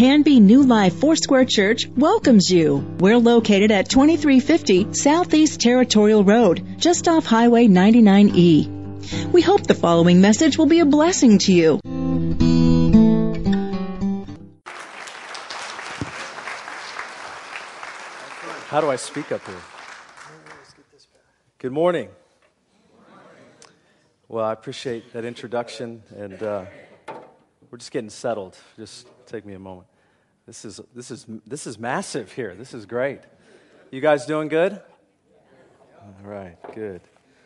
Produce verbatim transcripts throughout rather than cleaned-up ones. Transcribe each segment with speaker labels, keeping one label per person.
Speaker 1: Canby New Life Foursquare Church welcomes you. We're located at twenty-three fifty Southeast Territorial Road, just off Highway ninety-nine E. We hope the following message will be a blessing to you.
Speaker 2: How do I speak up here? Good morning. Well, I appreciate that introduction, and uh, we're just getting settled. Just take me a moment. This is this is this is massive here. This is great. You guys doing good? All right, good.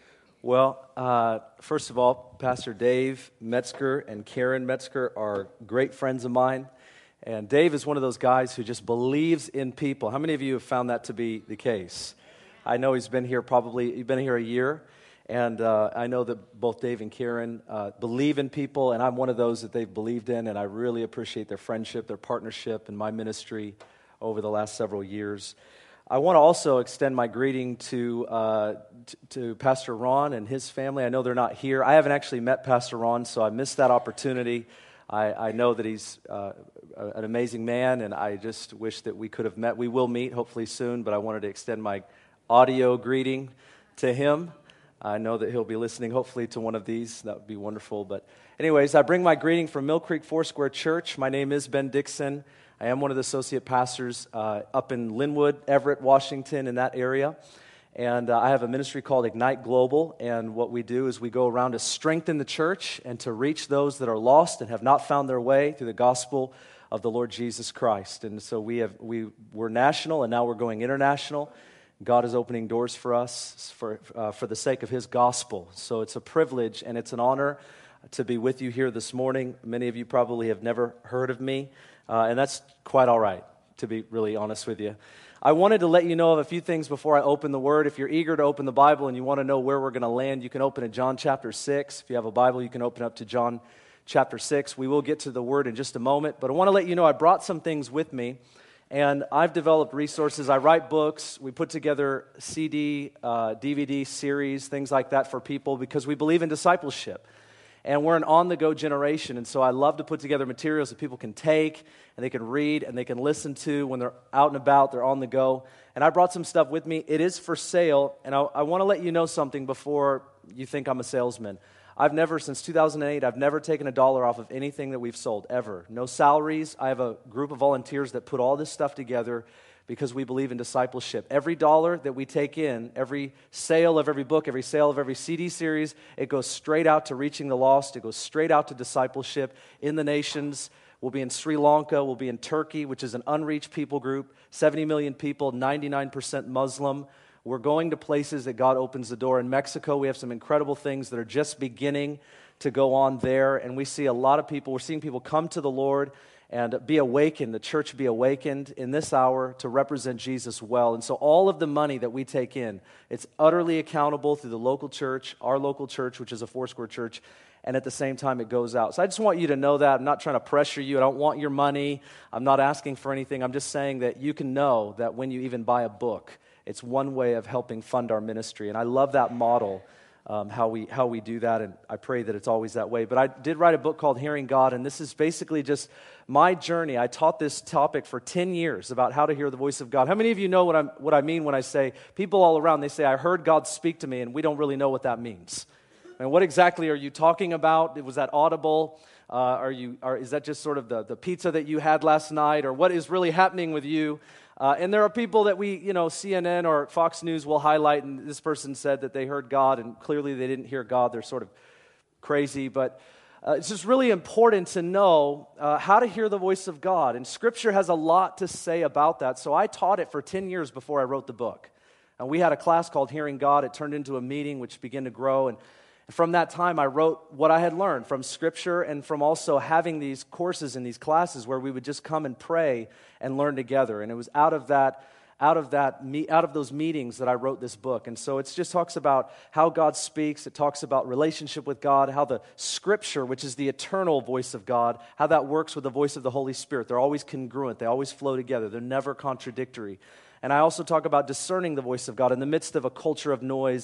Speaker 2: Well, uh, first of all, Pastor Dave Metzger and Karen Metzger are great friends of mine. And Dave is one of those guys who just believes in people. How many of you have found that to be the case? I know he's been here probably, he's been here a year, and uh, I know that both Dave and Karen uh, believe in people, and I'm one of those that they've believed in, and I really appreciate their friendship, their partnership in my ministry over the last several years. I want to also extend my greeting to, uh, t- to Pastor Ron and his family. I know they're not here. I haven't actually met Pastor Ron, so I missed that opportunity. I, I know that he's uh, an amazing man, and I just wish that we could have met. We will meet, hopefully soon, but I wanted to extend my audio greeting to him. I know that he'll be listening, hopefully, to one of these. That would be wonderful. But anyways, I bring my greeting from Mill Creek Foursquare Church. My name is Ben Dixon. I am one of the associate pastors uh, up in Linwood, Everett, Washington, in that area. And uh, I have a ministry called Ignite Global, and what we do is we go around to strengthen the church and to reach those that are lost and have not found their way through the gospel of the Lord Jesus Christ. And so we have we we're national, and now we're going international. God is opening doors for us for uh, for the sake of His gospel. So it's a privilege and it's an honor to be with you here this morning. Many of you probably have never heard of me, uh, and that's quite all right, to be really honest with you. I wanted to let you know of a few things before I open the Word. If you're eager to open the Bible and you want to know where we're going to land, you can open at John chapter six. If you have a Bible, you can open up to John chapter six. We will get to the Word in just a moment, but I want to let you know I brought some things with me, and I've developed resources. I write books. We put together C D, uh, D V D series, things like that for people because we believe in discipleship. And we're an on-the-go generation, and so I love to put together materials that people can take, and they can read, and they can listen to when they're out and about, they're on the go. And I brought some stuff with me. It is for sale, and I, I want to let you know something before you think I'm a salesman. I've never, since two thousand eight, I've never taken a dollar off of anything that we've sold, ever. No salaries. I have a group of volunteers that put all this stuff together because we believe in discipleship. Every dollar that we take in, every sale of every book, every sale of every C D series, it goes straight out to reaching the lost. It goes straight out to discipleship in the nations. We'll be in Sri Lanka. We'll be in Turkey, which is an unreached people group, seventy million people, ninety-nine percent Muslim. We're going to places that God opens the door. In Mexico, we have some incredible things that are just beginning to go on there, and we see a lot of people. We're seeing people come to the Lord and be awakened, the church be awakened in this hour to represent Jesus well. And so all of the money that we take in, it's utterly accountable through the local church, our local church, which is a Foursquare church, and at the same time it goes out. So I just want you to know that. I'm not trying to pressure you. I don't want your money. I'm not asking for anything. I'm just saying that you can know that when you even buy a book, it's one way of helping fund our ministry. And I love that model. Um, how we how we do that, and I pray that it's always that way. But I did write a book called Hearing God, and this is basically just my journey. I taught this topic for ten years about how to hear the voice of God. How many of you know what, I'm, what I mean when I say, people all around, they say, I heard God speak to me, and we don't really know what that means. And what exactly are you talking about? Was that audible? Uh, are you? Are, is that just sort of the, the pizza that you had last night? Or what is really happening with you? Uh, and there are people that we, you know, C N N or Fox News will highlight, and this person said that they heard God, and clearly they didn't hear God. They're sort of crazy, but uh, it's just really important to know uh, how to hear the voice of God, and Scripture has a lot to say about that. So I taught it for ten years before I wrote the book, and we had a class called Hearing God. It turned into a meeting which began to grow, and from that time, I wrote what I had learned from Scripture and from also having these courses and these classes where we would just come and pray and learn together. And it was out of that, out of that, out of those meetings that I wrote this book. And so it just talks about how God speaks. It talks about relationship with God, how the Scripture, which is the eternal voice of God, how that works with the voice of the Holy Spirit. They're always congruent. They always flow together. They're never contradictory. And I also talk about discerning the voice of God in the midst of a culture of noise and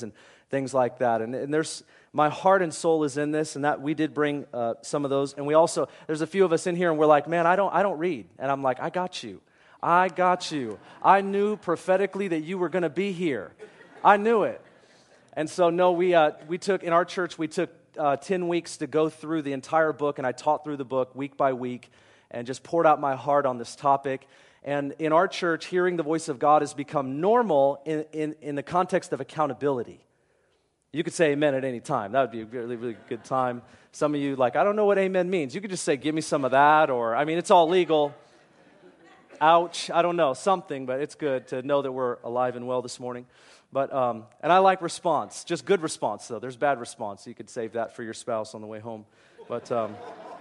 Speaker 2: things like that. And, and there's my heart and soul is in this, and that we did bring uh, some of those. And we also, there's a few of us in here, and we're like, man, I don't, I don't read. And I'm like, I got you. I got you. I knew prophetically that you were going to be here. I knew it. And so, no, we uh, we took, in our church, we took uh, ten weeks to go through the entire book, and I taught through the book week by week and just poured out my heart on this topic. And in our church, hearing the voice of God has become normal in, in, in the context of accountability. You could say amen at any time. That would be a really, really good time. Some of you, like, I don't know what amen means. You could just say, give me some of that, or, I mean, it's all legal. Ouch, I don't know, something, but it's good to know that we're alive and well this morning. But, um, and I like response, just good response, though. There's bad response. You could save that for your spouse on the way home. But um,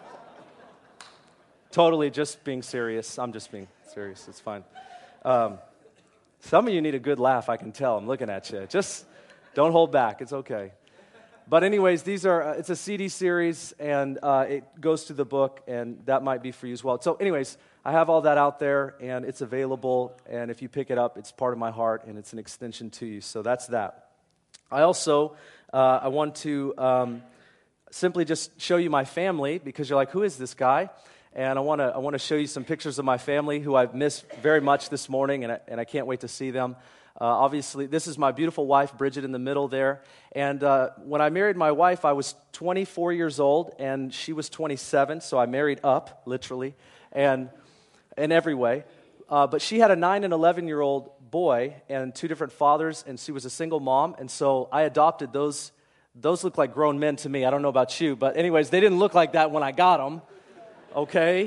Speaker 2: totally just being serious. I'm just being serious. It's fine. Um, some of you need a good laugh, I can tell. I'm looking at you. Just don't hold back. It's okay. But anyways, these are, uh, it's a C D series, and uh, it goes through the book, and that might be for you as well. So anyways, I have all that out there, and it's available, and if you pick it up, it's part of my heart, and it's an extension to you. So that's that. I also, uh, I want to um, simply just show you my family, because you're like, who is this guy? And I want to I want to show you some pictures of my family, who I've missed very much this morning, and I, and I can't wait to see them. Uh, obviously, this is my beautiful wife, Bridget, in the middle there. And uh, when I married my wife, I was twenty-four years old, and she was twenty-seven, so I married up, literally, and in every way. Uh, but she had a nine and eleven-year-old boy and two different fathers, and she was a single mom, and so I adopted those. Those look like grown men to me. I don't know about you, but anyways, they didn't look like that when I got them, okay?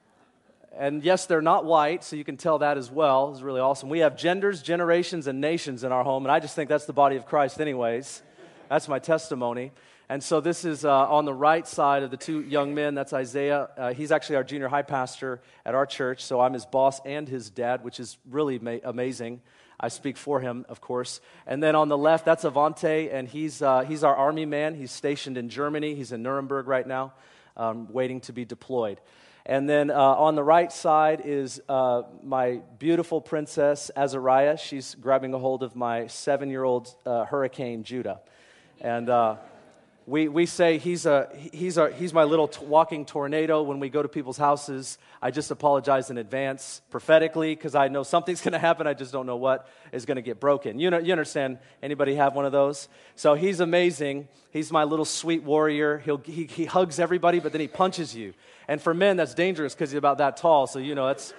Speaker 2: And yes, they're not white, so you can tell that as well. It's really awesome. We have genders, generations, and nations in our home, and I just think that's the body of Christ anyways. That's my testimony. And so this is uh, on the right side of the two young men. That's Isaiah. Uh, he's actually our junior high pastor at our church, so I'm his boss and his dad, which is really ma- amazing. I speak for him, of course. And then on the left, that's Avante, and he's uh, he's our army man. He's stationed in Germany. He's in Nuremberg right now, um, waiting to be deployed. And then uh, on the right side is uh, my beautiful princess, Azariah. She's grabbing a hold of my seven-year-old uh, hurricane, Judah. And uh, we we say he's a he's a he's my little t- walking tornado. When we go to people's houses, I just apologize in advance prophetically, because I know something's going to happen. I just don't know what is going to get broken. You know, you understand? Anybody have one of those? So he's amazing. He's my little sweet warrior. He'll he, he hugs everybody, but then he punches you. And for men, that's dangerous because he's about that tall. So you know, that's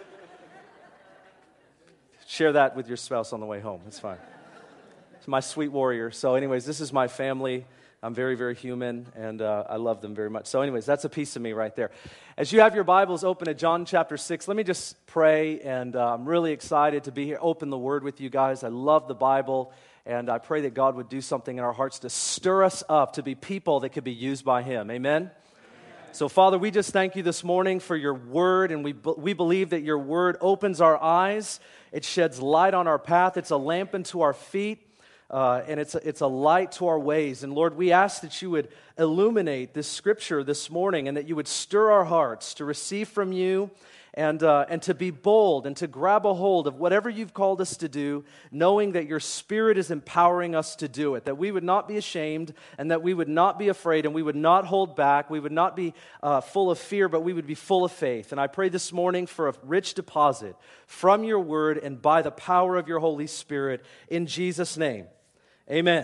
Speaker 2: share that with your spouse on the way home. It's fine. It's my sweet warrior. So, anyways, this is my family. I'm very, very human, and uh, I love them very much. So anyways, that's a piece of me right there. As you have your Bibles open at John chapter six, let me just pray, and uh, I'm really excited to be here, open the Word with you guys. I love the Bible, and I pray that God would do something in our hearts to stir us up to be people that could be used by Him. Amen? Amen. So, Father, we just thank you this morning for your Word, and we we believe that your Word opens our eyes. It sheds light on our path. It's a lamp unto our feet. Uh, and it's a, it's a light to our ways. And Lord, we ask that you would illuminate this scripture this morning, and that you would stir our hearts to receive from you, and uh, and to be bold and to grab a hold of whatever you've called us to do, knowing that your Spirit is empowering us to do it, that we would not be ashamed, and that we would not be afraid, and we would not hold back, we would not be uh, full of fear, but we would be full of faith. And I pray this morning for a rich deposit from your word and by the power of your Holy Spirit, in Jesus' name. Amen.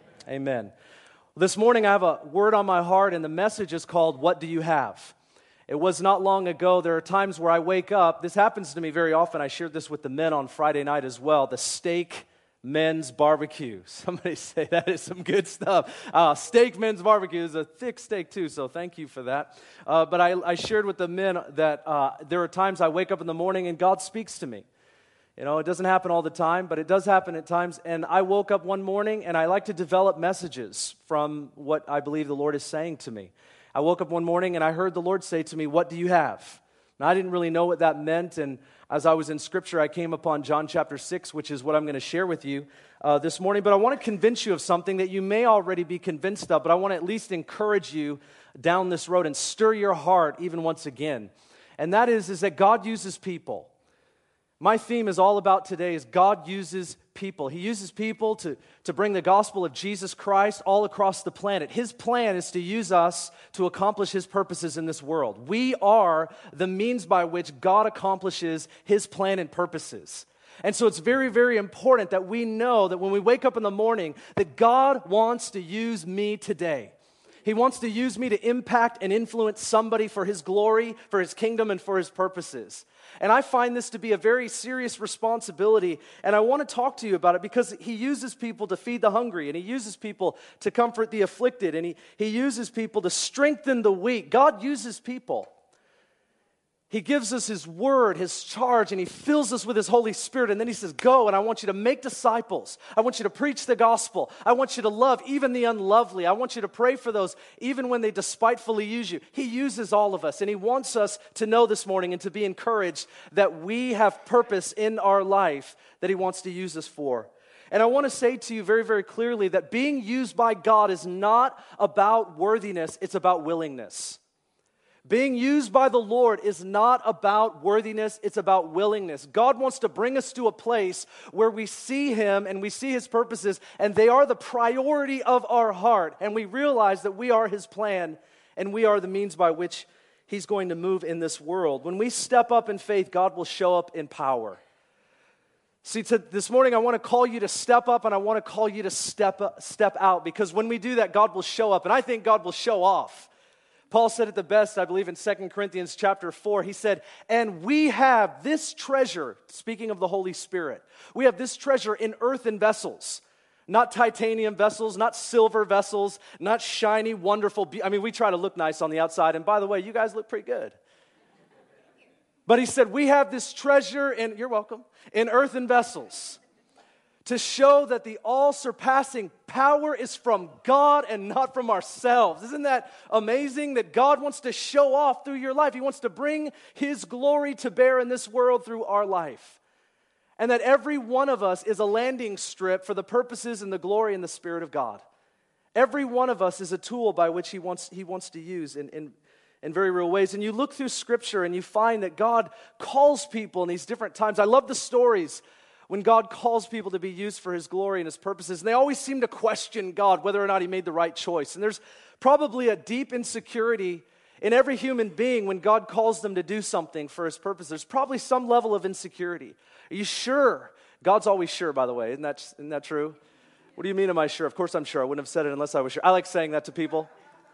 Speaker 2: Amen. This morning I have a word on my heart, and the message is called, What Do You Have? It was not long ago. There are times where I wake up. This happens to me very often. I shared this with the men on Friday night as well. The steak men's barbecue. Somebody say that is some good stuff. Uh, steak men's barbecue is a thick steak too, so thank you for that. Uh, but I, I shared with the men that uh, there are times I wake up in the morning and God speaks to me. You know, it doesn't happen all the time, but it does happen at times. And I woke up one morning, and I like to develop messages from what I believe the Lord is saying to me. I woke up one morning, and I heard the Lord say to me, "What do you have?" Now, I didn't really know what that meant, and as I was in Scripture, I came upon John chapter six, which is what I'm going to share with you uh, this morning. But I want to convince you of something that you may already be convinced of, but I want to at least encourage you down this road and stir your heart even once again. And that is, is that God uses people. My theme is all about today is God uses people. He uses people to, to bring the gospel of Jesus Christ all across the planet. His plan is to use us to accomplish His purposes in this world. We are the means by which God accomplishes His plan and purposes. And so it's very, very important that we know that when we wake up in the morning, that God wants to use me today. He wants to use me to impact and influence somebody for His glory, for His kingdom, and for His purposes. And I find this to be a very serious responsibility, and I want to talk to you about it because He uses people to feed the hungry, and He uses people to comfort the afflicted, and He, he uses people to strengthen the weak. God uses people. He gives us His word, His charge, and He fills us with His Holy Spirit. And then He says, go, and I want you to make disciples. I want you to preach the gospel. I want you to love even the unlovely. I want you to pray for those even when they despitefully use you. He uses all of us, and He wants us to know this morning and to be encouraged that we have purpose in our life that He wants to use us for. And I want to say to you very, very clearly that being used by God is not about worthiness, it's about willingness. Being used by the Lord is not about worthiness, it's about willingness. God wants to bring us to a place where we see Him and we see His purposes, and they are the priority of our heart. And we realize that we are His plan, and we are the means by which He's going to move in this world. When we step up in faith, God will show up in power. See, to, this morning I want to call you to step up, and I want to call you to step up, step out, because when we do that, God will show up, and I think God will show off. Paul said it the best, I believe, in Second Corinthians chapter four. He said, and we have this treasure, speaking of the Holy Spirit, we have this treasure in earthen vessels, not titanium vessels, not silver vessels, not shiny, wonderful, be- I mean, we try to look nice on the outside, and by the way, you guys look pretty good. But he said, we have this treasure, in, you're welcome, in earthen vessels, to show that the all-surpassing power is from God and not from ourselves. Isn't that amazing that God wants to show off through your life? He wants to bring His glory to bear in this world through our life. And that every one of us is a landing strip for the purposes and the glory and the Spirit of God. Every one of us is a tool by which He wants, he wants to use in, in, in very real ways. And you look through Scripture and you find that God calls people in these different times. I love the stories when God calls people to be used for His glory and His purposes, and they always seem to question God whether or not He made the right choice. And there's probably a deep insecurity in every human being when God calls them to do something for His purpose. There's probably some level of insecurity. Are you sure? God's always sure, by the way. Isn't that, isn't that true? What do you mean, am I sure? Of course I'm sure. I wouldn't have said it unless I was sure. I like saying that to people.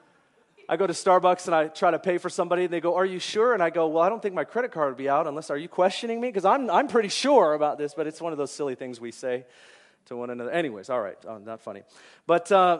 Speaker 2: I go to Starbucks and I try to pay for somebody, and they go, are you sure? And I go, well, I don't think my credit card would be out unless, are you questioning me? Because I'm I'm pretty sure about this, but it's one of those silly things we say to one another. Anyways, all right, oh, not funny. But, uh,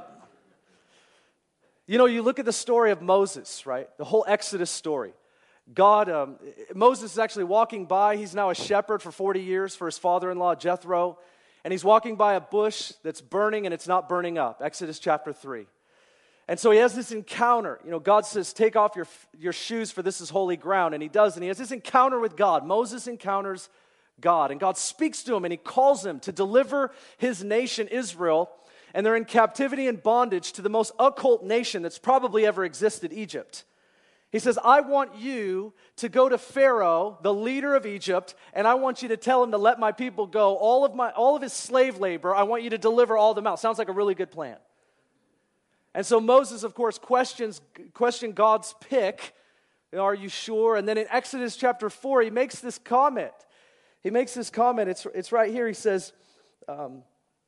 Speaker 2: you know, you look at the story of Moses, right? The whole Exodus story. God, um, Moses is actually walking by. He's now a shepherd for forty years for his father-in-law, Jethro. And he's walking by a bush that's burning, and it's not burning up. Exodus chapter three. And so he has this encounter. You know, God says, take off your, your shoes, for this is holy ground. And he does, and he has this encounter with God. Moses encounters God, and God speaks to him, and He calls him to deliver his nation, Israel, and they're in captivity and bondage to the most occult nation that's probably ever existed, Egypt. He says, I want you to go to Pharaoh, the leader of Egypt, and I want you to tell him to let my people go. All of my, all of his slave labor, I want you to deliver all of them out. Sounds like a really good plan. And so Moses, of course, questions question God's pick. Are you sure? And then in Exodus chapter four, he makes this comment. He makes this comment. It's, it's right here. He says, um,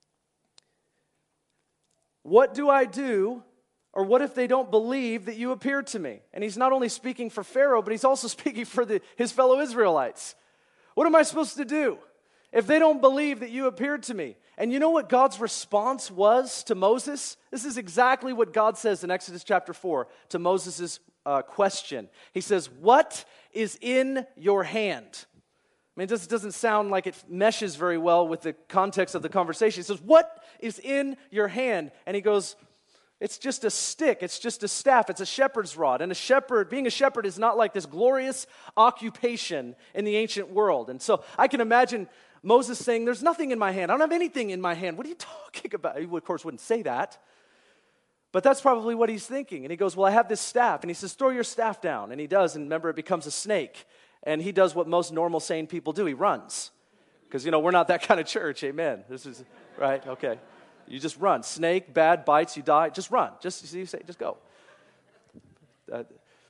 Speaker 2: what do I do, or what if they don't believe that you appeared to me? And he's not only speaking for Pharaoh, but he's also speaking for the, his fellow Israelites. What am I supposed to do if they don't believe that you appeared to me? And you know what God's response was to Moses? This is exactly what God says in Exodus chapter four to Moses' uh, question. He says, what is in your hand? I mean, it just doesn't sound like it meshes very well with the context of the conversation. He says, what is in your hand? And he goes, it's just a stick. It's just a staff. It's a shepherd's rod. And a shepherd, being a shepherd is not like this glorious occupation in the ancient world. And so I can imagine Moses saying, there's nothing in my hand. I don't have anything in my hand. What are you talking about? He, of course, wouldn't say that. But that's probably what he's thinking. And he goes, well, I have this staff. And he says, throw your staff down. And he does. And remember, it becomes a snake. and he does what most normal, sane people do. He runs. Because, you know, we're not that kind of church. Amen. This is, right? Okay. You just run. Snake, bad, bites, you die. Just run. Just, you say, just go. Uh,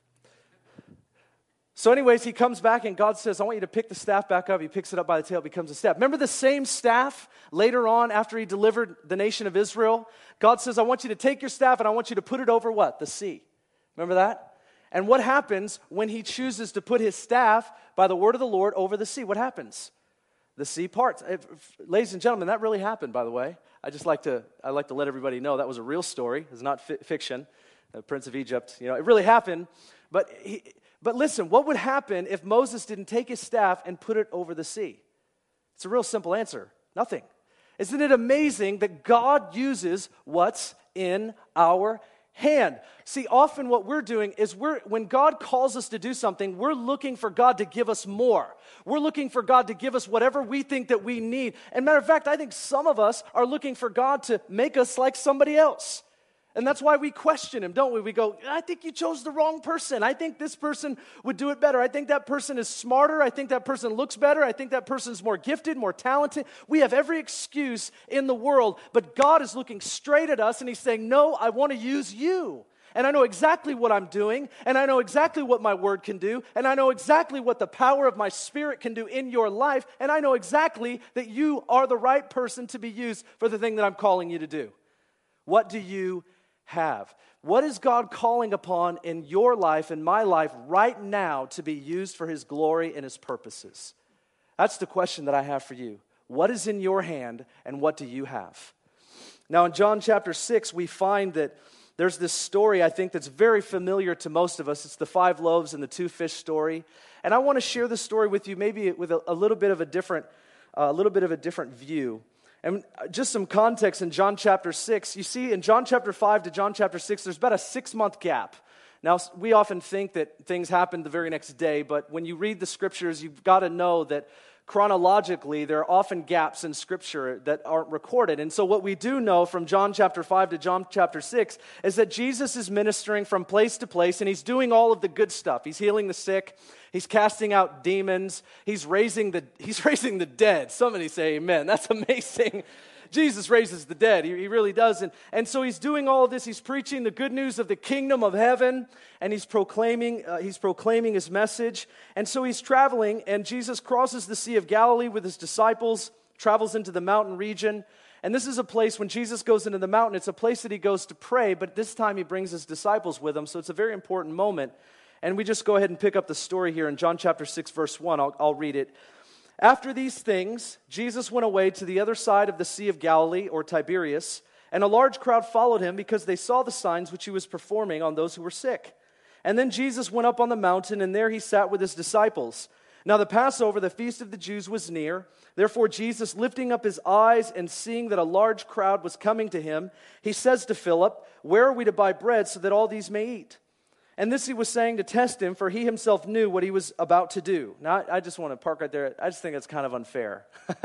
Speaker 2: so anyways, he comes back and God says, I want you to pick the staff back up. He picks it up by the tail. It becomes a staff. Remember the same staff later on after he delivered the nation of Israel? God says, I want you to take your staff and I want you to put it over what? The sea. Remember that? And what happens when he chooses to put his staff by the word of the Lord over the sea? What happens? The sea parts. If, ladies and gentlemen, that really happened, by the way. I just like to I like to let everybody know that was a real story. It's not fi- fiction. The Prince of Egypt, you know, it really happened. But he, but listen, what would happen if Moses didn't take his staff and put it over the sea? It's a real simple answer. Nothing. Isn't it amazing that God uses what's in our hand? See, often what we're doing is we're when God calls us to do something, we're looking for God to give us more. We're looking for God to give us whatever we think that we need. And matter of fact, I think some of us are looking for God to make us like somebody else. And that's why we question him, don't we? We go, I think you chose the wrong person. I think this person would do it better. I think that person is smarter. I think that person looks better. I think that person's more gifted, more talented. We have every excuse in the world, but God is looking straight at us and he's saying, no, I want to use you. And I know exactly what I'm doing, and I know exactly what my word can do, and I know exactly what the power of my spirit can do in your life, and I know exactly that you are the right person to be used for the thing that I'm calling you to do. What do you have? What is God calling upon in your life, in my life, right now to be used for his glory and his purposes? That's the question that I have for you. What is in your hand, and what do you have? Now, in John chapter six, we find that there's this story, I think, that's very familiar to most of us. It's the five loaves and the two fish story. And I want to share this story with you, maybe with a, a little bit of a different, uh, a little bit of a different view. And just some context in John chapter six. You see, in John chapter five to John chapter six, there's about a six-month gap. Now, we often think that things happen the very next day, but when you read the scriptures, you've got to know that chronologically, there are often gaps in Scripture that aren't recorded. And so what we do know from John chapter five to John chapter six is that Jesus is ministering from place to place, and he's doing all of the good stuff. He's healing the sick. He's casting out demons. He's raising the, he's raising the dead. Somebody say amen. That's amazing. Jesus raises the dead. He, he really does. And, and so he's doing all of this. He's preaching the good news of the kingdom of heaven, and he's proclaiming uh, he's proclaiming his message. And so he's traveling, and Jesus crosses the Sea of Galilee with his disciples, travels into the mountain region. And this is a place, when Jesus goes into the mountain, it's a place that he goes to pray, but this time he brings his disciples with him, so it's a very important moment. And we just go ahead and pick up the story here in John chapter six, verse one. I'll, I'll read it. After these things, Jesus went away to the other side of the Sea of Galilee, or Tiberias, and a large crowd followed him because they saw the signs which he was performing on those who were sick. And then Jesus went up on the mountain, and there he sat with his disciples. Now the Passover, the feast of the Jews, was near. Therefore Jesus, lifting up his eyes and seeing that a large crowd was coming to him, he says to Philip, "Where are we to buy bread so that all these may eat?" And this he was saying to test him, for he himself knew what he was about to do. Now, I just want to park right there. I just think it's kind of unfair.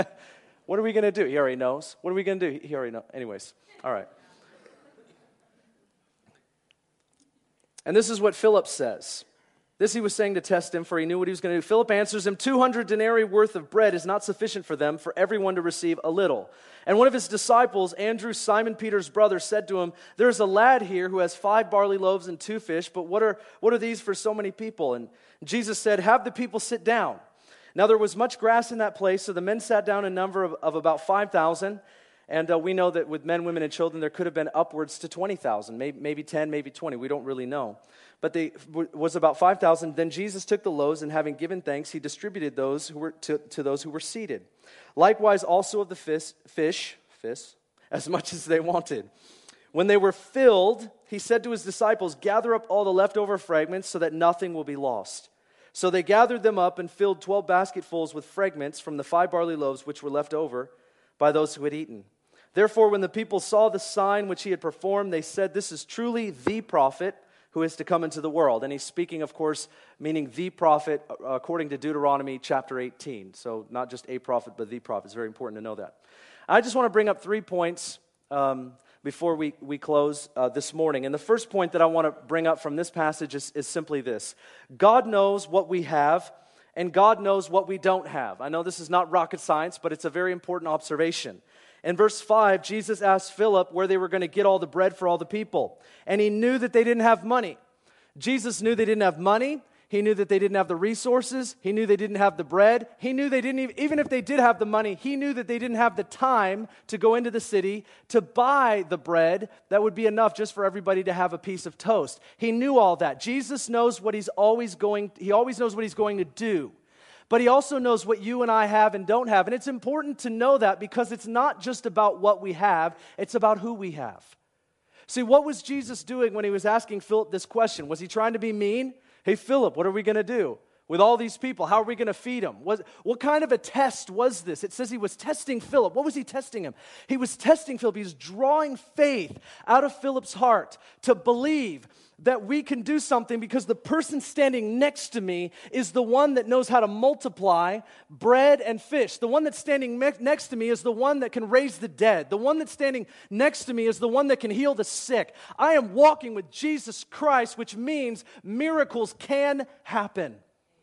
Speaker 2: What are we going to do? He already knows. What are we going to do? He already knows. Anyways, all right. And this is what Philip says. This he was saying to test him, for he knew what he was going to do. Philip answers him, two hundred denarii worth of bread is not sufficient for them, for everyone to receive a little. And one of his disciples, Andrew, Simon Peter's brother, said to him, "There's a lad here who has five barley loaves and two fish, but what are what are these for so many people?" And Jesus said, "Have the people sit down." Now there was much grass in that place, so the men sat down in number of, of about five thousand. And uh, we know that with men, women, and children, there could have been upwards to twenty thousand, maybe, maybe ten, maybe twenty. We don't really know. But they w- was about five thousand. Then Jesus took the loaves, and having given thanks, he distributed those who were to, to those who were seated. Likewise also of the fish, fish, fish, as much as they wanted. When they were filled, he said to his disciples, "Gather up all the leftover fragments so that nothing will be lost." So they gathered them up and filled twelve basketfuls with fragments from the five barley loaves which were left over by those who had eaten. Therefore, when the people saw the sign which he had performed, they said, "This is truly the prophet who is to come into the world." And he's speaking, of course, meaning the prophet according to Deuteronomy chapter eighteen. So not just a prophet, but the prophet. It's very important to know that. I just want to bring up three points um, before we, we close uh, this morning. And the first point that I want to bring up from this passage is, is simply this. God knows what we have, and God knows what we don't have. I know this is not rocket science, but it's a very important observation. In verse five, Jesus asked Philip where they were going to get all the bread for all the people. And he knew that they didn't have money. Jesus knew they didn't have money. He knew that they didn't have the resources. He knew they didn't have the bread. He knew they didn't even, even if they did have the money, he knew that they didn't have the time to go into the city to buy the bread that would be enough just for everybody to have a piece of toast. He knew all that. Jesus knows what he's always going, he always knows what he's going to do. But he also knows what you and I have and don't have. And it's important to know that because it's not just about what we have, it's about who we have. See, what was Jesus doing when he was asking Philip this question? Was he trying to be mean? Hey, Philip, what are we going to do with all these people? How are we going to feed them? What, what kind of a test was this? It says he was testing Philip. What was he testing him? He was testing Philip. He was drawing faith out of Philip's heart to believe that we can do something because the person standing next to me is the one that knows how to multiply bread and fish. The one that's standing me- next to me is the one that can raise the dead. The one that's standing next to me is the one that can heal the sick. I am walking with Jesus Christ, which means miracles can happen.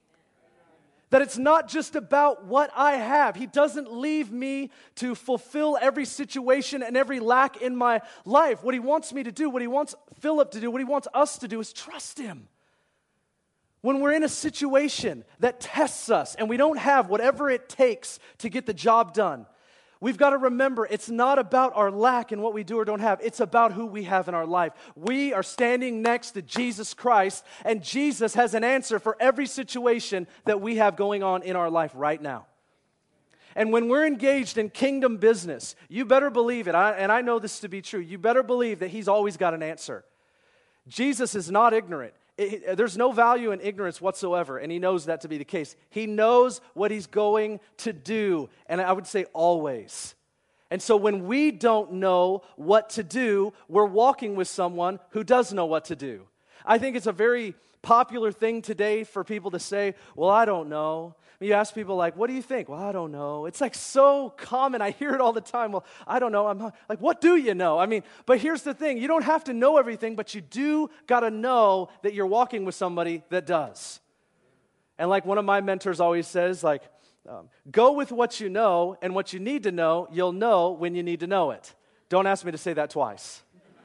Speaker 2: That it's not just about what I have. He doesn't leave me to fulfill every situation and every lack in my life. What he wants me to do, what he wants Philip to do, what he wants us to do is trust him. When we're in a situation that tests us and we don't have whatever it takes to get the job done, we've got to remember it's not about our lack in what we do or don't have. It's about who we have in our life. We are standing next to Jesus Christ, and Jesus has an answer for every situation that we have going on in our life right now. And when we're engaged in kingdom business, you better believe it, I, and I know this to be true, you better believe that he's always got an answer. Jesus is not ignorant. It, there's no value in ignorance whatsoever, and he knows that to be the case. He knows what he's going to do, and I would say always. And so when we don't know what to do, we're walking with someone who does know what to do. I think it's a very popular thing today for people to say, well, I don't know. You ask people like, what do you think? Well, I don't know. It's like so common. I hear it all the time. Well, I don't know. I'm not, like, what do you know? I mean, but here's the thing. You don't have to know everything, but you do got to know that you're walking with somebody that does. And like one of my mentors always says, like, um, go with what you know, and what you need to know, you'll know when you need to know it. Don't ask me to say that twice.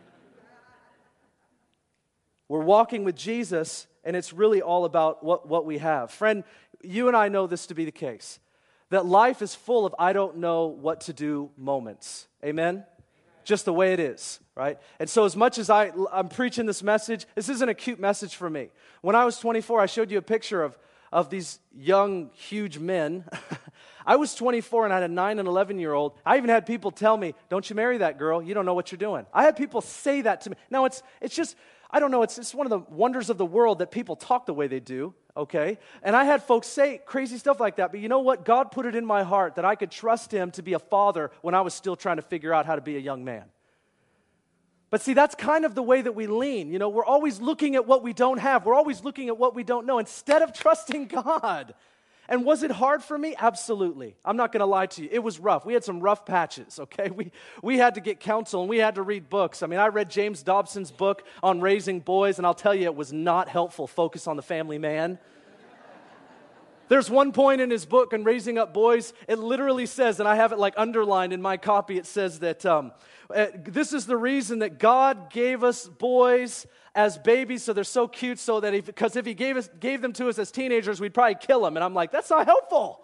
Speaker 2: We're walking with Jesus, and it's really all about what, what we have. Friend, you and I know this to be the case, that life is full of I don't know what to do moments. Amen? Just the way it is, right? And so as much as I, I'm preaching this message, this isn't a cute message for me. When I was twenty-four, I showed you a picture of, of these young, huge men. I was twenty-four and I had a nine and eleven-year-old. I even had people tell me, don't you marry that girl, you don't know what you're doing. I had people say that to me. Now, it's it's just, I don't know, it's, it's one of the wonders of the world that people talk the way they do, okay? And I had folks say crazy stuff like that, but you know what? God put it in my heart that I could trust him to be a father when I was still trying to figure out how to be a young man. But see, that's kind of the way that we lean. You know, we're always looking at what we don't have. We're always looking at what we don't know instead of trusting God. And was it hard for me? Absolutely. I'm not going to lie to you. It was rough. We had some rough patches, okay? We we had to get counsel, and we had to read books. I mean, I read James Dobson's book on raising boys, and I'll tell you, it was not helpful. Focus on the family man. There's one point in his book on raising up boys, it literally says, and I have it like underlined in my copy, it says that um, uh, this is the reason that God gave us boys as babies, so they're so cute, so that if, because if he gave us gave them to us as teenagers, we'd probably kill them. And I'm like, that's not helpful.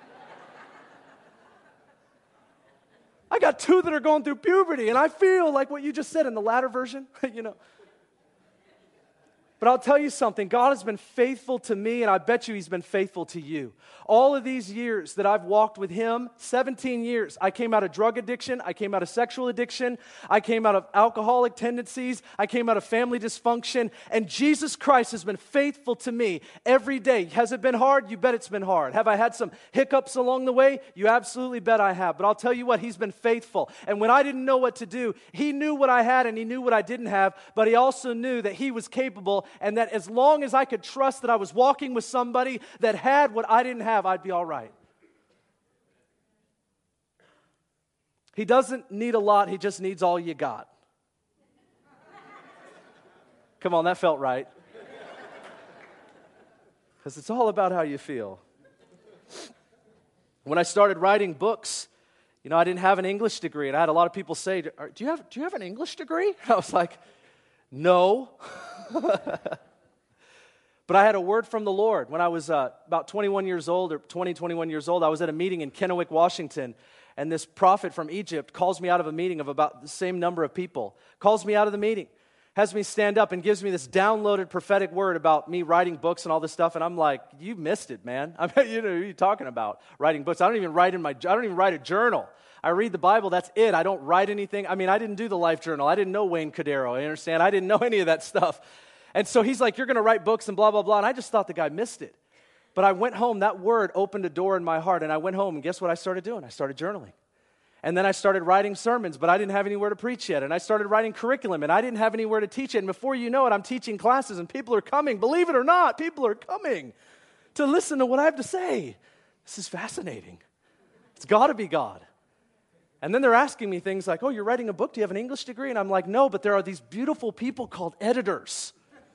Speaker 2: I got two that are going through puberty, and I feel like what you just said in the latter version, you know. But I'll tell you something, God has been faithful to me, and I bet you he's been faithful to you. All of these years that I've walked with him, seventeen years, I came out of drug addiction, I came out of sexual addiction, I came out of alcoholic tendencies, I came out of family dysfunction, and Jesus Christ has been faithful to me every day. Has it been hard? You bet it's been hard. Have I had some hiccups along the way? You absolutely bet I have. But I'll tell you what, he's been faithful. And when I didn't know what to do, he knew what I had and he knew what I didn't have, but he also knew that he was capable, and that as long as I could trust that I was walking with somebody that had what I didn't have, I'd be all right. He doesn't need a lot, he just needs all you got. Come on, that felt right. Because it's all about how you feel. When I started writing books, you know, I didn't have an English degree, and I had a lot of people say, do you have, do you have an English degree? I was like, no. But I had a word from the Lord. When I was uh, about twenty-one years old, or twenty, twenty-one years old, I was at a meeting in Kennewick, Washington, and this prophet from Egypt calls me out of a meeting of about the same number of people, calls me out of the meeting, has me stand up and gives me this downloaded prophetic word about me writing books and all this stuff, and I'm like, you missed it, man. I mean, you know, who are you talking about, writing books? I don't even write in my, I don't even write a journal. I read the Bible, that's it. I don't write anything. I mean, I didn't do the Life Journal. I didn't know Wayne Cordero, you understand? I didn't know any of that stuff. And so he's like, you're going to write books and blah, blah, blah, and I just thought the guy missed it. But I went home, that word opened a door in my heart, and I went home, and guess what I started doing? I started journaling. And then I started writing sermons, but I didn't have anywhere to preach yet. And I started writing curriculum, and I didn't have anywhere to teach it. And before you know it, I'm teaching classes, and people are coming. Believe it or not, people are coming to listen to what I have to say. This is fascinating. It's got to be God. And then they're asking me things like, oh, you're writing a book? Do you have an English degree? And I'm like, no, but there are these beautiful people called editors.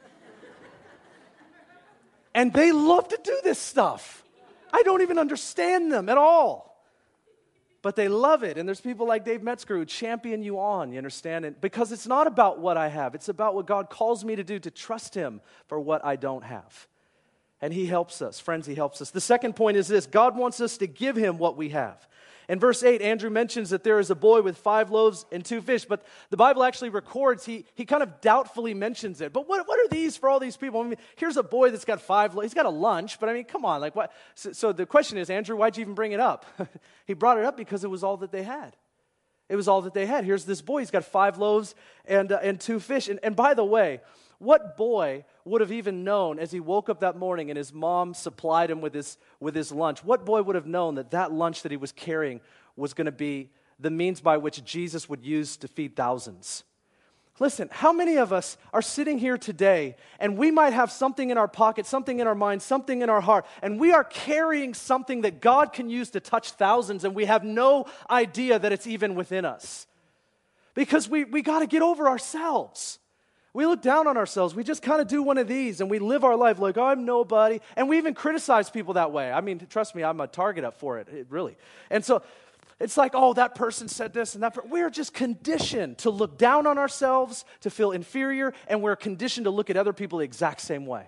Speaker 2: And they love to do this stuff. I don't even understand them at all. But they love it. And there's people like Dave Metzger who champion you on, you understand? And because it's not about what I have. It's about what God calls me to do, to trust Him for what I don't have. And He helps us. Friends, He helps us. The second point is this. God wants us to give Him what we have. In verse eight, Andrew mentions that there is a boy with five loaves and two fish, but the Bible actually records, he, he kind of doubtfully mentions it. But what, what are these for all these people? I mean, here's a boy that's got five loaves. He's got a lunch, but I mean, come on. like what? So, so the question is, Andrew, why'd you even bring it up? He brought it up because it was all that they had. It was all that they had. Here's this boy. He's got five loaves and, uh, and two fish. And, and by the way, what boy would have even known as he woke up that morning and his mom supplied him with his, with his lunch? What boy would have known that that lunch that he was carrying was going to be the means by which Jesus would use to feed thousands? Listen, how many of us are sitting here today and we might have something in our pocket, something in our mind, something in our heart, and we are carrying something that God can use to touch thousands, and we have no idea that it's even within us? Because we, we got to get over ourselves. We look down on ourselves. We just kind of do one of these, and we live our life like, oh, I'm nobody. And we even criticize people that way. I mean, trust me, I'm a target up for it, it really. And so it's like, oh, that person said this and that. Per-. We're just conditioned to look down on ourselves, to feel inferior, and we're conditioned to look at other people the exact same way.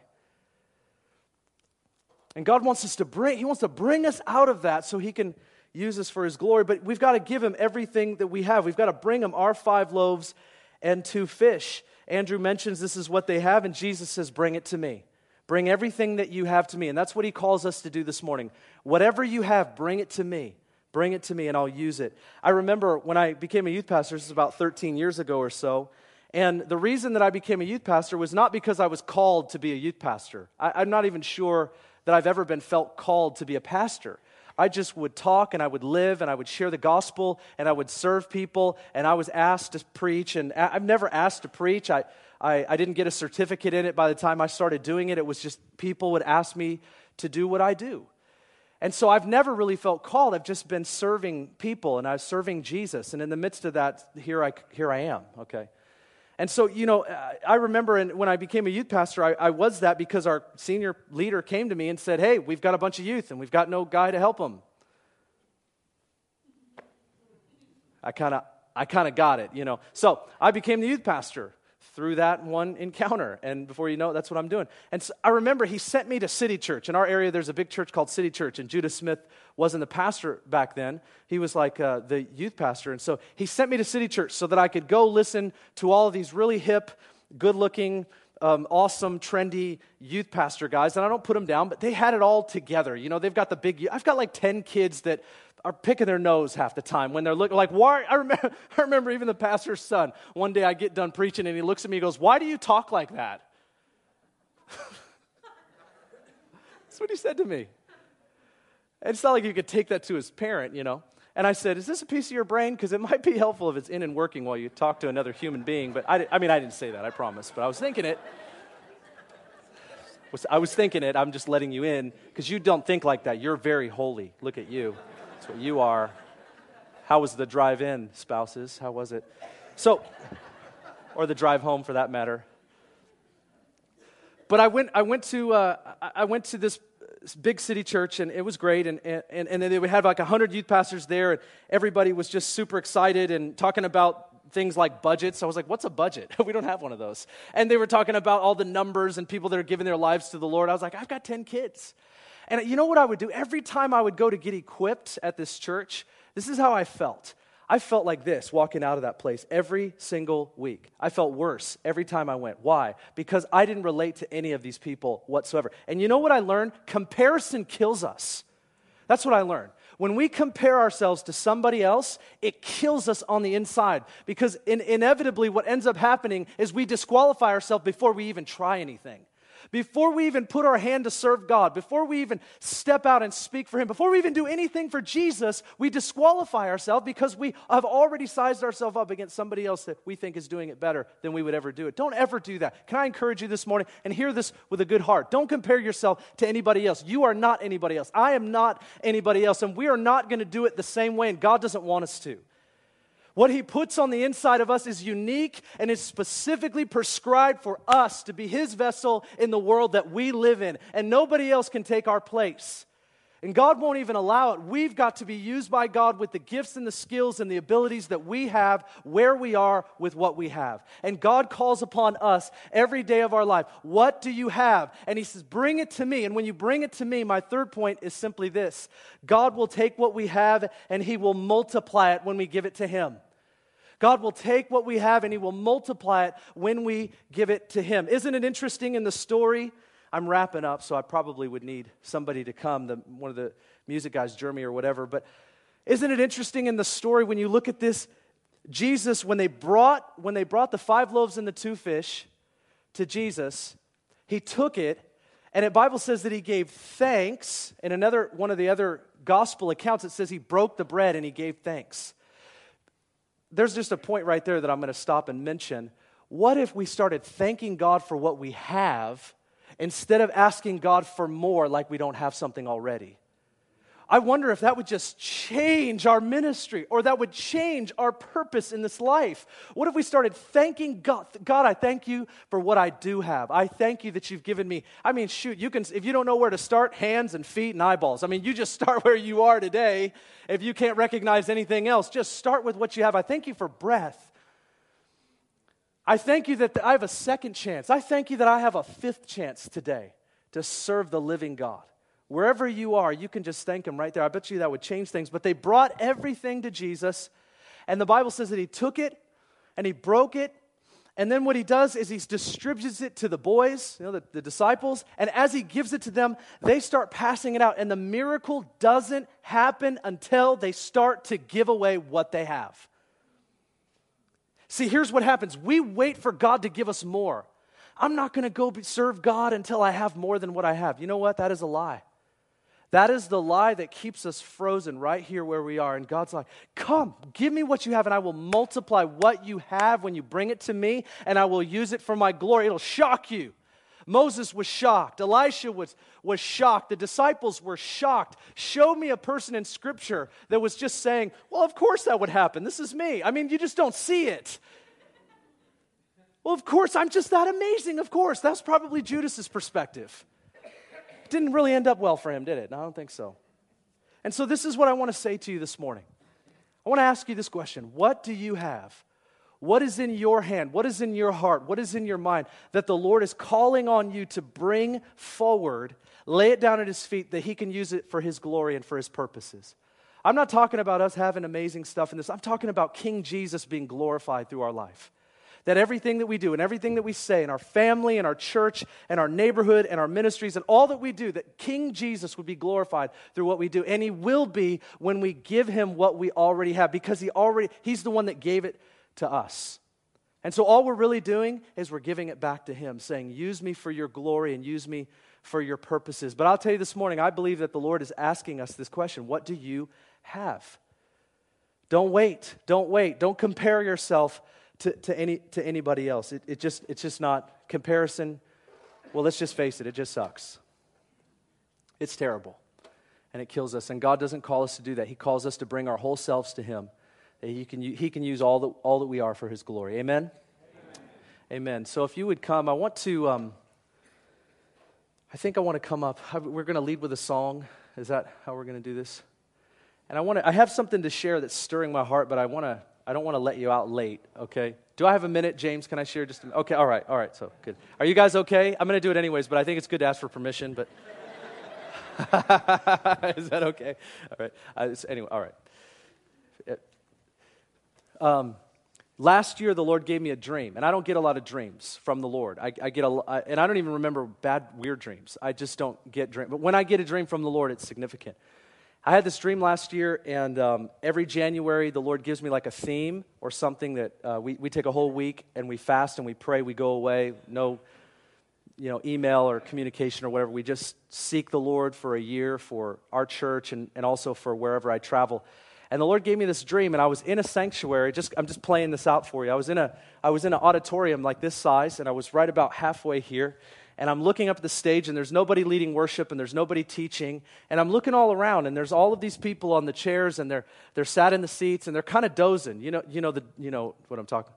Speaker 2: And God wants us to bring, He wants to bring us out of that so He can use us for His glory. But we've got to give Him everything that we have. We've got to bring Him our five loaves and two fish. Andrew mentions this is what they have, and Jesus says, bring it to me. Bring everything that you have to me. And that's what He calls us to do this morning. Whatever you have, bring it to me. Bring it to me, and I'll use it. I remember when I became a youth pastor, this is about thirteen years ago or so, and the reason that I became a youth pastor was not because I was called to be a youth pastor. I, I'm not even sure that I've ever been felt called to be a pastor. I just would talk, and I would live, and I would share the gospel, and I would serve people, and I was asked to preach, and I've never asked to preach. I, I, I didn't get a certificate in it by the time I started doing it. It was just people would ask me to do what I do. And so I've never really felt called. I've just been serving people, and I was serving Jesus, and in the midst of that, here I, here I am, okay? And so, you know, I remember in, when I became a youth pastor, I, I was that because our senior leader came to me and said, hey, we've got a bunch of youth and we've got no guy to help them. I kind of I kind of got it, you know. So I became the youth pastor through that one encounter. And before you know it, that's what I'm doing. And so I remember he sent me to City Church. In our area, there's a big church called City Church, and Judah Smith wasn't the pastor back then. He was like uh, the youth pastor. And so he sent me to City Church so that I could go listen to all of these really hip, good-looking, um, awesome, trendy youth pastor guys. And I don't put them down, but they had it all together. You know, they've got the big, I've got like ten kids that are picking their nose half the time when they're looking like, why? I remember, I remember even the pastor's son. One day I get done preaching and he looks at me and goes, why do you talk like that? That's what he said to me. And it's not like you could take that to his parent, you know. And I said, is this a piece of your brain? Because it might be helpful if it's in and working while you talk to another human being. But I, I mean, I didn't say that, I promise. But I was thinking it. I was thinking it. I'm just letting you in because you don't think like that. You're very holy. Look at you. That's what you are. How was the drive in, spouses? How was it? So, or the drive home for that matter. But I went. I went to. Uh, I went to this big city church, and it was great, and and, and then we had like one hundred youth pastors there, and everybody was just super excited and talking about things like budgets. I was like, what's a budget? We don't have one of those. And they were talking about all the numbers and people that are giving their lives to the Lord. I was like, I've got ten kids. And you know what I would do? Every time I would go to get equipped at this church, this is how I felt. I felt like this walking out of that place every single week. I felt worse every time I went. Why? Because I didn't relate to any of these people whatsoever. And you know what I learned? Comparison kills us. That's what I learned. When we compare ourselves to somebody else, it kills us on the inside. Because in, inevitably what ends up happening is we disqualify ourselves before we even try anything. Before we even put our hand to serve God, before we even step out and speak for Him, before we even do anything for Jesus, we disqualify ourselves because we have already sized ourselves up against somebody else that we think is doing it better than we would ever do it. Don't ever do that. Can I encourage you this morning, and hear this with a good heart? Don't compare yourself to anybody else. You are not anybody else. I am not anybody else, and we are not going to do it the same way, and God doesn't want us to. What He puts on the inside of us is unique and is specifically prescribed for us to be His vessel in the world that we live in. And nobody else can take our place. And God won't even allow it. We've got to be used by God with the gifts and the skills and the abilities that we have, where we are with what we have. And God calls upon us every day of our life. What do you have? And He says, bring it to me. And when you bring it to me, my third point is simply this. God will take what we have and He will multiply it when we give it to Him. God will take what we have and He will multiply it when we give it to Him. Isn't it interesting in the story? I'm wrapping up, so I probably would need somebody to come, the, one of the music guys, Jeremy or whatever. But isn't it interesting in the story when you look at this? Jesus, when they brought when they brought the five loaves and the two fish to Jesus, He took it, and the Bible says that He gave thanks. In another one of the other gospel accounts, it says He broke the bread and He gave thanks. There's just a point right there that I'm going to stop and mention. What if we started thanking God for what we have instead of asking God for more like we don't have something already? I wonder if that would just change our ministry, or that would change our purpose in this life. What if we started thanking God? God, I thank you for what I do have. I thank you that you've given me. I mean, shoot, you can, if you don't know where to start, hands and feet and eyeballs. I mean, you just start where you are today. If you can't recognize anything else, just start with what you have. I thank you for breath. I thank you that I have a second chance. I thank you that I have a fifth chance today to serve the living God. Wherever you are, you can just thank Him right there. I bet you that would change things. But they brought everything to Jesus, and the Bible says that He took it, and He broke it, and then what He does is He distributes it to the boys, you know, the, the disciples, and as He gives it to them, they start passing it out, and the miracle doesn't happen until they start to give away what they have. See, here's what happens. We wait for God to give us more. I'm not going to go serve God until I have more than what I have. You know what? That is a lie. That is the lie that keeps us frozen right here where we are. And God's like, come, give me what you have, and I will multiply what you have when you bring it to me, and I will use it for my glory. It'll shock you. Moses was shocked. Elisha was, was shocked. The disciples were shocked. Show me a person in Scripture that was just saying, well, of course that would happen. This is me. I mean, you just don't see it. Well, of course, I'm just that amazing, of course. That's probably Judas's perspective. Didn't really end up well for him, did it? No, I don't think so. And so this is what I want to say to you this morning. I want to ask you this question. What do you have? What is in your hand? What is in your heart? What is in your mind that the Lord is calling on you to bring forward, lay it down at His feet, that He can use it for His glory and for His purposes? I'm not talking about us having amazing stuff in this. I'm talking about King Jesus being glorified through our life. That everything that we do and everything that we say in our family and our church and our neighborhood and our ministries and all that we do, that King Jesus would be glorified through what we do. And He will be when we give Him what we already have, because He already, He's the one that gave it to us. And so all we're really doing is we're giving it back to Him, saying, use me for your glory and use me for your purposes. But I'll tell you this morning, I believe that the Lord is asking us this question. What do you have? Don't wait. Don't wait. Don't compare yourself To, to any to anybody else. It, it just it's just not comparison. Well, let's just face it, it just sucks. It's terrible. And it kills us. And God doesn't call us to do that. He calls us to bring our whole selves to Him. That He can He can use all that all that we are for His glory. Amen? Amen. Amen. So if you would come, I want to um, I think I want to come up. We're going to lead with a song. Is that how we're going to do this? And I want to. I have something to share that's stirring my heart, but I want to. I don't want to let you out late. Okay? Do I have a minute, James? Can I share just? A, okay. All right. All right. So good. Are you guys okay? I'm going to do it anyways, but I think it's good to ask for permission. But is that okay? All right. Uh, anyway. All right. Um. Last year, the Lord gave me a dream, and I don't get a lot of dreams from the Lord. I, I get a, I, and I don't even remember bad, weird dreams. I just don't get dreams. But when I get a dream from the Lord, it's significant. I had this dream last year, and um, every January, the Lord gives me like a theme or something that uh, we, we take a whole week, and we fast and we pray. We go away, no, you know, email or communication or whatever. We just seek the Lord for a year for our church and, and also for wherever I travel. And the Lord gave me this dream, and I was in a sanctuary. Just I'm just playing this out for you. I was in a I was in an auditorium like this size, and I was right about halfway here. And I'm looking up at the stage, and there's nobody leading worship, and there's nobody teaching. And I'm looking all around, and there's all of these people on the chairs, and they're they're sat in the seats, and they're kind of dozing. You know, you know the you know what I'm talking.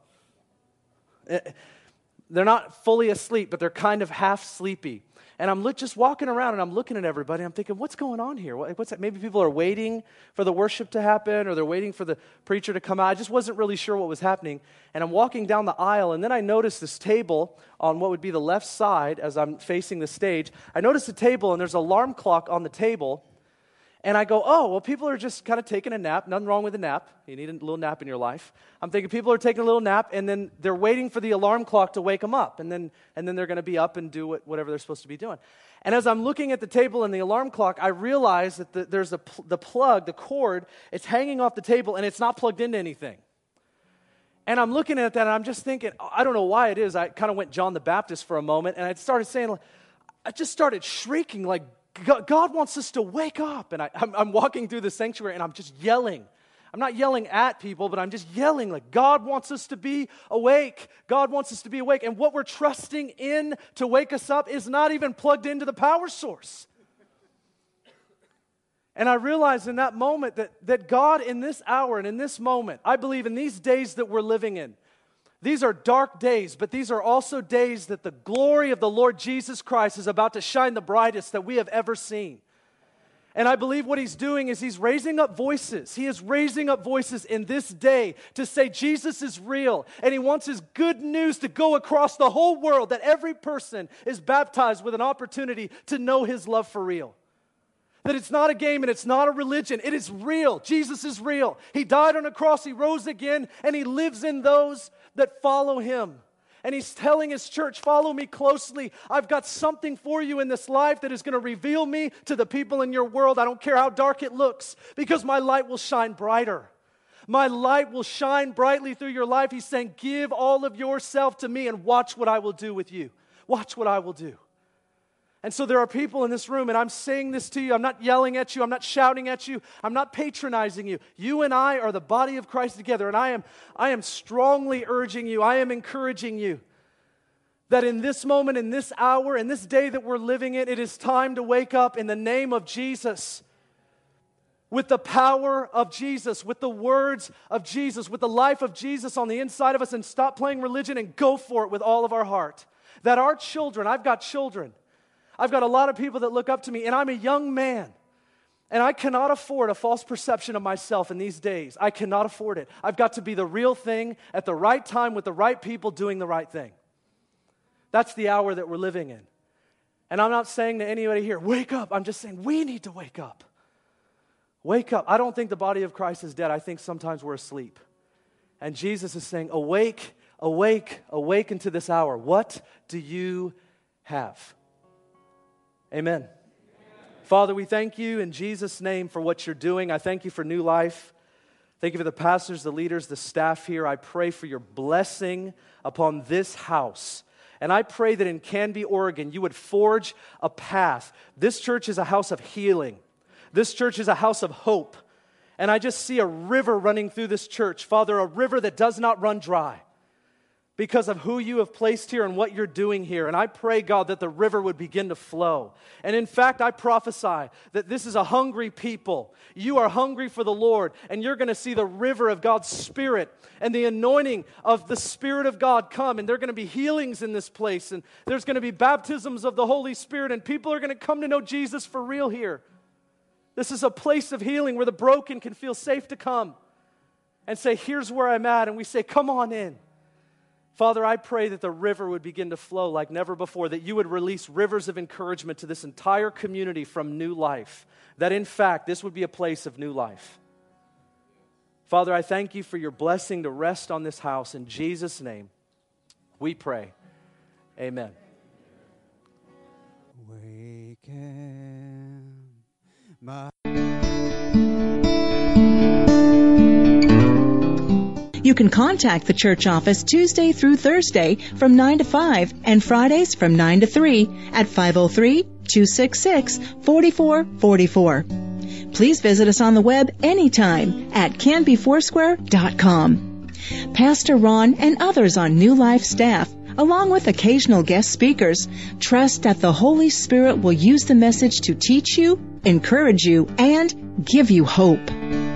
Speaker 2: They're not fully asleep, but they're kind of half sleepy. And I'm look, just walking around, and I'm looking at everybody. I'm thinking, what's going on here? What's that? Maybe people are waiting for the worship to happen, or they're waiting for the preacher to come out. I just wasn't really sure what was happening. And I'm walking down the aisle, and then I noticed this table on what would be the left side as I'm facing the stage. I noticed a table, and there's an alarm clock on the table. And I go, oh, well, people are just kind of taking a nap. Nothing wrong with a nap. You need a little nap in your life. I'm thinking people are taking a little nap, and then they're waiting for the alarm clock to wake them up. And then and then they're going to be up and do what, whatever they're supposed to be doing. And as I'm looking at the table and the alarm clock, I realize that the, there's a, the plug, the cord, it's hanging off the table, and it's not plugged into anything. And I'm looking at that, and I'm just thinking, I don't know why it is. I kind of went John the Baptist for a moment, and I started saying, I just started shrieking like, God wants us to wake up. And I, I'm, I'm walking through the sanctuary, and I'm just yelling. I'm not yelling at people, but I'm just yelling like, God wants us to be awake. God wants us to be awake. And what we're trusting in to wake us up is not even plugged into the power source. And I realized in that moment that, that God in this hour and in this moment, I believe in these days that we're living in, these are dark days, but these are also days that the glory of the Lord Jesus Christ is about to shine the brightest that we have ever seen. And I believe what He's doing is He's raising up voices. He is raising up voices in this day to say Jesus is real. And He wants His good news to go across the whole world, that every person is baptized with an opportunity to know His love for real. That it's not a game and it's not a religion. It is real. Jesus is real. He died on a cross. He rose again. And He lives in those that follow Him. And He's telling His church, follow me closely. I've got something for you in this life that is going to reveal me to the people in your world. I don't care how dark it looks, because my light will shine brighter. My light will shine brightly through your life. He's saying, give all of yourself to me and watch what I will do with you. Watch what I will do. And so there are people in this room, and I'm saying this to you. I'm not yelling at you. I'm not shouting at you. I'm not patronizing you. You and I are the body of Christ together, and I am, I am strongly urging you, I am encouraging you that in this moment, in this hour, in this day that we're living in, it is time to wake up in the name of Jesus, with the power of Jesus, with the words of Jesus, with the life of Jesus on the inside of us, and stop playing religion and go for it with all of our heart. That our children, I've got children, I've got a lot of people that look up to me, and I'm a young man, and I cannot afford a false perception of myself in these days. I cannot afford it. I've got to be the real thing at the right time with the right people doing the right thing. That's the hour that we're living in. And I'm not saying to anybody here, wake up. I'm just saying we need to wake up. Wake up. I don't think the body of Christ is dead. I think sometimes we're asleep. And Jesus is saying, awake, awake, awake into this hour. What do you have? Amen. Amen. Father, we thank you in Jesus' name for what you're doing. I thank you for New Life. Thank you for the pastors, the leaders, the staff here. I pray for your blessing upon this house. And I pray that in Canby, Oregon, you would forge a path. This church is a house of healing. This church is a house of hope. And I just see a river running through this church. Father, a river that does not run dry. because of who you have placed here and what you're doing here. And I pray, God, that the river would begin to flow. And in fact, I prophesy that this is a hungry people. You are hungry for the Lord, and you're going to see the river of God's Spirit and the anointing of the Spirit of God come. And there are going to be healings in this place, and there's going to be baptisms of the Holy Spirit, and people are going to come to know Jesus for real here. This is a place of healing where the broken can feel safe to come and say, here's where I'm at. And we say, come on in. Father, I pray that the river would begin to flow like never before, that you would release rivers of encouragement to this entire community from New Life, that in fact, this would be a place of new life. Father, I thank you for your blessing to rest on this house. In Jesus' name, we pray. Amen.
Speaker 3: Waken my
Speaker 1: You can contact the church office Tuesday through Thursday from nine to five and Fridays from nine to three at five oh three, two six six, four four four four. Please visit us on the web anytime at canby foursquare dot com. Pastor Ron and others on New Life staff, along with occasional guest speakers, trust that the Holy Spirit will use the message to teach you, encourage you, and give you hope.